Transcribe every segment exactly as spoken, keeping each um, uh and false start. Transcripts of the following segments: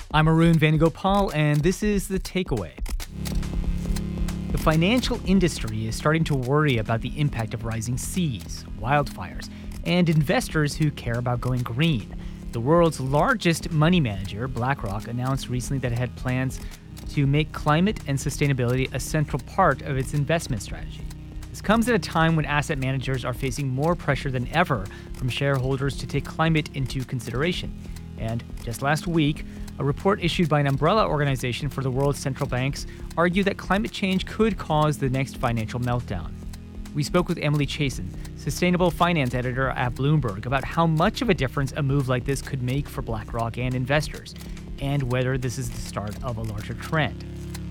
I'm Arun Venugopal, and this is The Takeaway. The financial industry is starting to worry about the impact of rising seas, wildfires, and investors who care about going green. The world's largest money manager, BlackRock, announced recently that it had plans to make climate and sustainability a central part of its investment strategy. This comes at a time when asset managers are facing more pressure than ever from shareholders to take climate into consideration. And just last week, a report issued by an umbrella organization for the world's central banks argued that climate change could cause the next financial meltdown. We spoke with Emily Chasin, sustainable finance editor at Bloomberg, about how much of a difference a move like this could make for BlackRock and investors, and whether this is the start of a larger trend.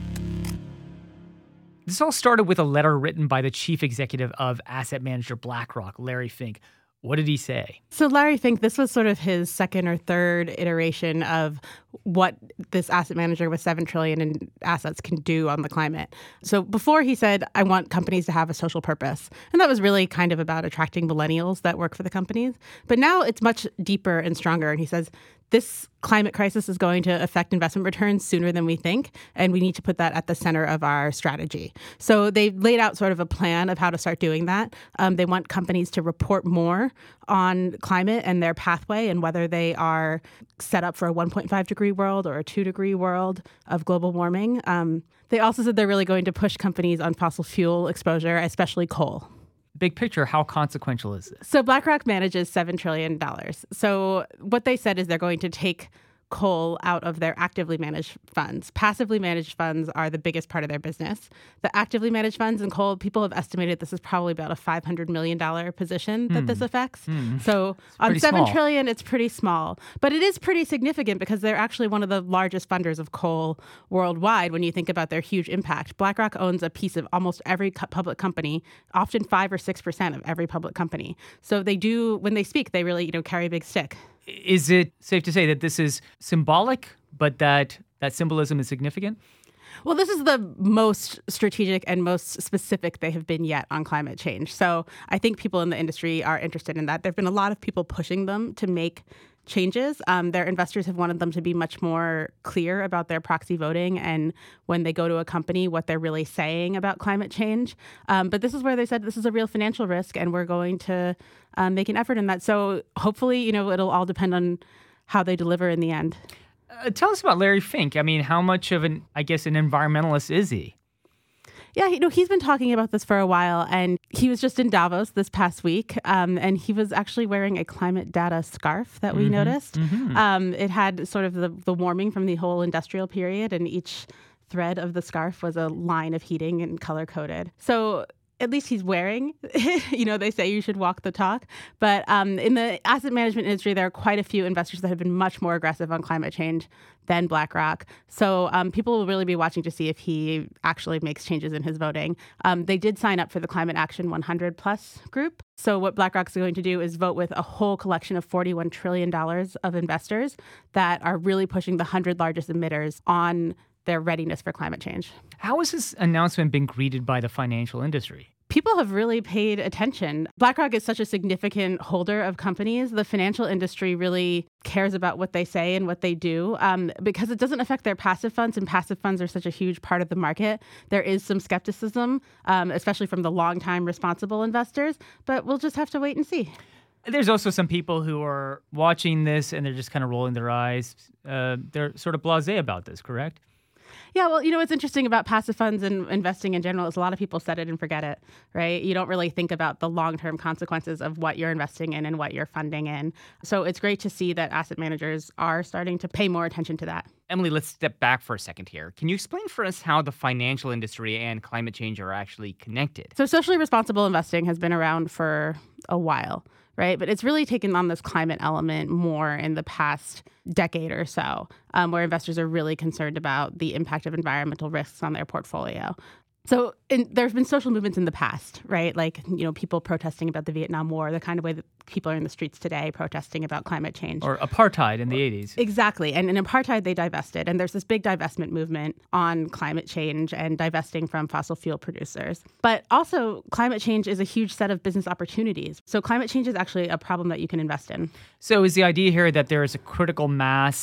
This all started with a letter written by the chief executive of asset manager BlackRock, Larry Fink. What did he say? So Larry Fink, this was sort of his second or third iteration of what this asset manager with seven trillion dollars in assets can do on the climate. So before he said, I want companies to have a social purpose. And that was really kind of about attracting millennials that work for the companies. But now it's much deeper and stronger. And he says, this climate crisis is going to affect investment returns sooner than we think, and we need to put that at the center of our strategy. So they've laid out sort of a plan of how to start doing that. Um, they want companies to report more on climate and their pathway and whether they are set up for a one point five degree world or a two degree world of global warming. Um, they also said they're really going to push companies on fossil fuel exposure, especially coal. Big picture, how consequential is this? So BlackRock manages seven trillion dollars. So what they said is they're going to take coal out of their actively managed funds. Passively managed funds are the biggest part of their business. The actively managed funds in coal, people have estimated this is probably about a five hundred million dollars position that mm. this affects. Mm. So it's on seven small. trillion dollars, it's pretty small. But it is pretty significant because they're actually one of the largest funders of coal worldwide when you think about their huge impact. BlackRock owns a piece of almost every co- public company, often five or six percent of every public company. So they do, when they speak, they really, you know, carry a big stick. Is it safe to say that this is symbolic, but that that symbolism is significant? Well, this is the most strategic and most specific they have been yet on climate change. So I think people in the industry are interested in that. There have been a lot of people pushing them to make changes. Um, their investors have wanted them to be much more clear about their proxy voting and when they go to a company, what they're really saying about climate change. Um, but this is where they said this is a real financial risk and we're going to um, make an effort in that. So hopefully, you know, it'll all depend on how they deliver in the end. Uh, tell us about Larry Fink. I mean, how much of an, I guess, an environmentalist is he? Yeah, you know, he's been talking about this for a while, and he was just in Davos this past week, um, and he was actually wearing a climate data scarf that we mm-hmm, noticed. Mm-hmm. Um, it had sort of the, the warming from the whole industrial period, and each thread of the scarf was a line of heating and color-coded. So at least he's wearing, you know, they say you should walk the talk. But um, in the asset management industry, there are quite a few investors that have been much more aggressive on climate change than BlackRock. So um, people will really be watching to see if he actually makes changes in his voting. Um, they did sign up for the Climate Action one hundred plus group. So what BlackRock's going to do is vote with a whole collection of forty-one trillion dollars of investors that are really pushing the one hundred largest emitters on their readiness for climate change. How has this announcement been greeted by the financial industry? People have really paid attention. BlackRock is such a significant holder of companies. The financial industry really cares about what they say and what they do um, because it doesn't affect their passive funds, and passive funds are such a huge part of the market. There is some skepticism, um, especially from the longtime responsible investors, but we'll just have to wait and see. There's also some people who are watching this and they're just kind of rolling their eyes. Uh, they're sort of blasé about this, correct? Yeah, well, you know, what's interesting about passive funds and investing in general is a lot of people set it and forget it, right? You don't really think about the long-term consequences of what you're investing in and what you're funding in. So it's great to see that asset managers are starting to pay more attention to that. Emily, let's step back for a second here. Can you explain for us how the financial industry and climate change are actually connected? So socially responsible investing has been around for a while, right? But it's really taken on this climate element more in the past decade or so, um, where investors are really concerned about the impact of environmental risks on their portfolio. So in, there's been social movements in the past, right? Like, you know, people protesting about the Vietnam War, the kind of way that people are in the streets today protesting about climate change. Or apartheid in the eighties. Exactly. And in apartheid, they divested. And there's this big divestment movement on climate change and divesting from fossil fuel producers. But also, climate change is a huge set of business opportunities. So climate change is actually a problem that you can invest in. So is the idea here that there is a critical mass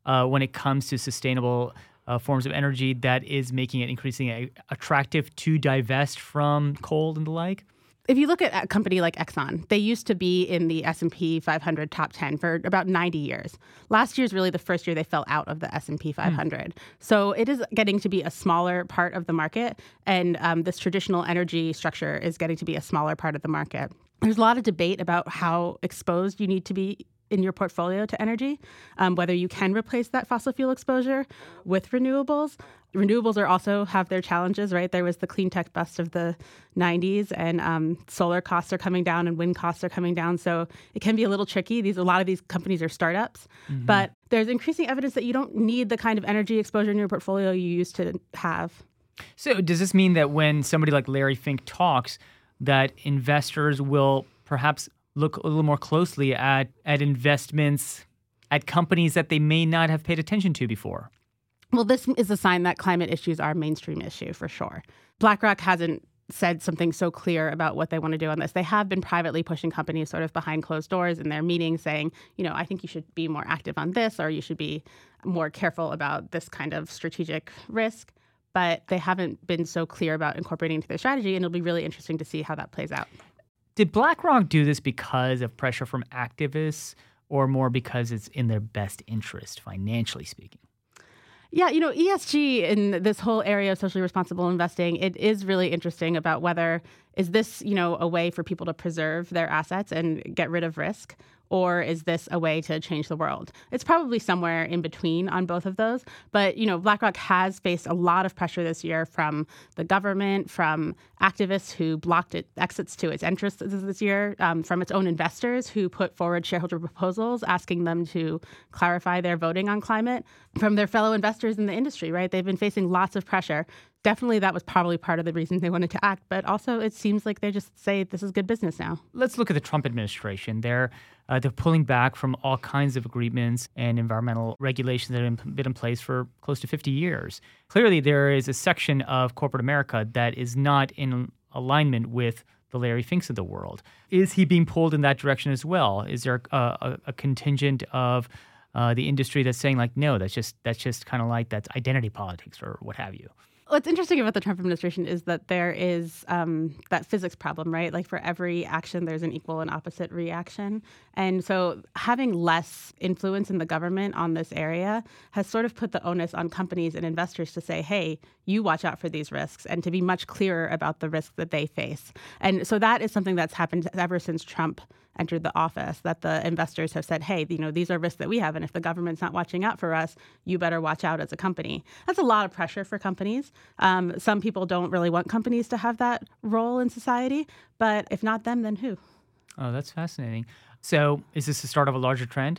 uh, when it comes to sustainable uh, forms of energy that is making it increasingly attractive to divest from coal and the like? If you look at a company like Exxon, they used to be in the S and P five hundred top ten for about ninety years. Last year is really the first year they fell out of the S and P five hundred. Mm. So it is getting to be a smaller part of the market, and um, this traditional energy structure is getting to be a smaller part of the market. There's a lot of debate about how exposed you need to be in your portfolio to energy, um, whether you can replace that fossil fuel exposure with renewables. Renewables are also have their challenges, right? There was the clean tech bust of the nineties, and um, solar costs are coming down and wind costs are coming down. So it can be a little tricky. These a lot of these companies are startups, mm-hmm. but there's increasing evidence that you don't need the kind of energy exposure in your portfolio you used to have. So does this mean that when somebody like Larry Fink talks, that investors will perhaps look a little more closely at, at investments at companies that they may not have paid attention to before? Well, this is a sign that climate issues are a mainstream issue for sure. BlackRock hasn't said something so clear about what they want to do on this. They have been privately pushing companies sort of behind closed doors in their meetings saying, you know, I think you should be more active on this, or you should be more careful about this kind of strategic risk. But they haven't been so clear about incorporating into their strategy, and it'll be really interesting to see how that plays out. Did BlackRock do this because of pressure from activists, or more because it's in their best interest, financially speaking? Yeah, you know, E S G in this whole area of socially responsible investing, it is really interesting about whether is this, you know, a way for people to preserve their assets and get rid of risk, or is this a way to change the world? It's probably somewhere in between on both of those. But, you know, BlackRock has faced a lot of pressure this year from the government, from activists who blocked it, exits to its interests this year, um, from its own investors who put forward shareholder proposals asking them to clarify their voting on climate, from their fellow investors in the industry, right? They've been facing lots of pressure. Definitely that was probably part of the reason they wanted to act, but also it seems like they just say this is good business now. Let's look at the Trump administration. They're uh, they're pulling back from all kinds of agreements and environmental regulations that have been in place for close to fifty years. Clearly, there is a section of corporate America that is not in alignment with the Larry Finks of the world. Is he being pulled in that direction as well? Is there a, a, a contingent of uh, the industry that's saying like, no, that's just that's just kind of like that's identity politics or what have you? What's interesting about the Trump administration is that there is um, that physics problem, right? Like for every action, there's an equal and opposite reaction. And so having less influence in the government on this area has sort of put the onus on companies and investors to say, hey, you watch out for these risks, and to be much clearer about the risks that they face. And so that is something that's happened ever since Trump entered the office, that the investors have said, hey, you know, these are risks that we have, and if the government's not watching out for us, you better watch out as a company. That's a lot of pressure for companies. Um, some people don't really want companies to have that role in society, but if not them, then who? Oh, that's fascinating. So is this the start of a larger trend?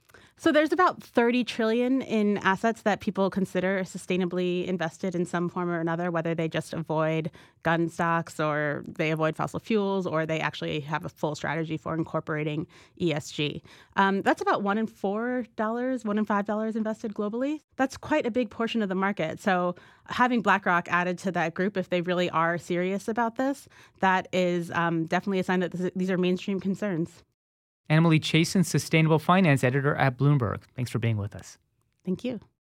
So there's about thirty trillion dollars in assets that people consider sustainably invested in some form or another, whether they just avoid gun stocks or they avoid fossil fuels or they actually have a full strategy for incorporating E S G. Um, that's about one in four dollars, one in five dollars invested globally. That's quite a big portion of the market. So having BlackRock added to that group, if they really are serious about this, that is um, definitely a sign that this, these are mainstream concerns. Anna Malie Chiasson, Sustainable Finance Editor at Bloomberg. Thanks for being with us. Thank you.